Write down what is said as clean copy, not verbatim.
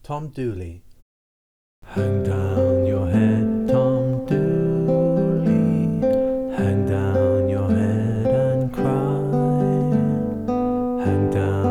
Tom Dooley. Hang down your head, Tom Dooley. Hang down your head and cry. Hang down